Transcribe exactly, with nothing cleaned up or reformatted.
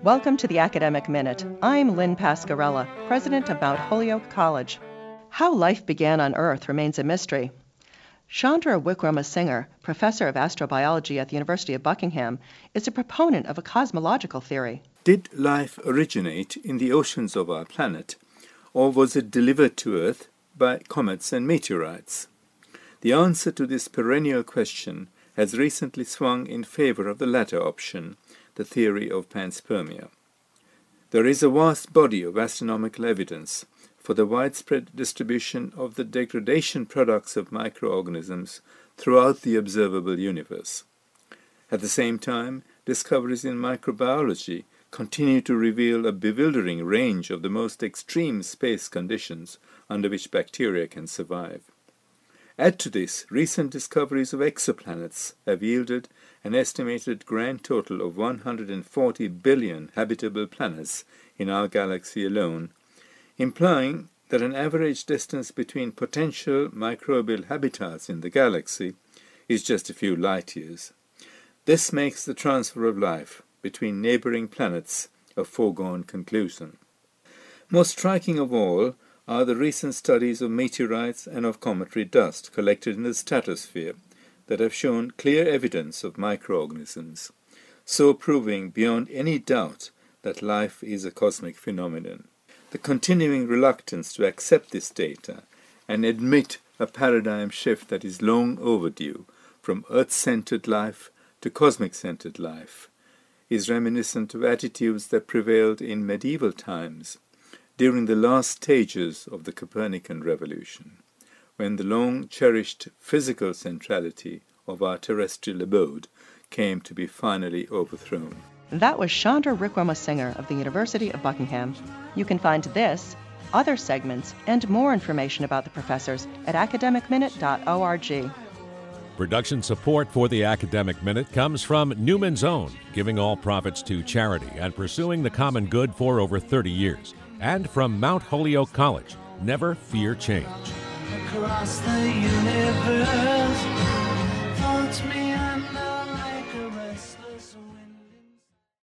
Welcome to the Academic Minute. I'm Lynn Pascarella, president of Mount Holyoke College. How life began on Earth remains a mystery. Chandra Wickramasinghe, professor of astrobiology at the University of Buckingham, is a proponent of a cosmological theory. Did life originate in the oceans of our planet, or was it delivered to Earth by comets and meteorites? The answer to this perennial question has recently swung in favor of the latter option, the theory of panspermia. There is a vast body of astronomical evidence for the widespread distribution of the degradation products of microorganisms throughout the observable universe. At the same time, discoveries in microbiology continue to reveal a bewildering range of the most extreme space conditions under which bacteria can survive. Add to this, recent discoveries of exoplanets have yielded an estimated grand total of one hundred forty billion habitable planets in our galaxy alone, implying that an average distance between potential microbial habitats in the galaxy is just a few light years. This makes the transfer of life between neighboring planets a foregone conclusion. Most striking of all are the recent studies of meteorites and of cometary dust collected in the stratosphere that have shown clear evidence of microorganisms, so proving beyond any doubt that life is a cosmic phenomenon. The continuing reluctance to accept this data and admit a paradigm shift that is long overdue from Earth-centered life to cosmic-centered life is reminiscent of attitudes that prevailed in medieval times during the last stages of the Copernican revolution, when the long-cherished physical centrality of our terrestrial abode came to be finally overthrown. That was Chandra Wickramasinghe of the University of Buckingham. You can find this, other segments, and more information about the professors at academic minute dot org. Production support for the Academic Minute comes from Newman's Own, giving all profits to charity and pursuing the common good for over thirty years. And from Mount Holyoke College, never fear change. Across the universe, floats me under.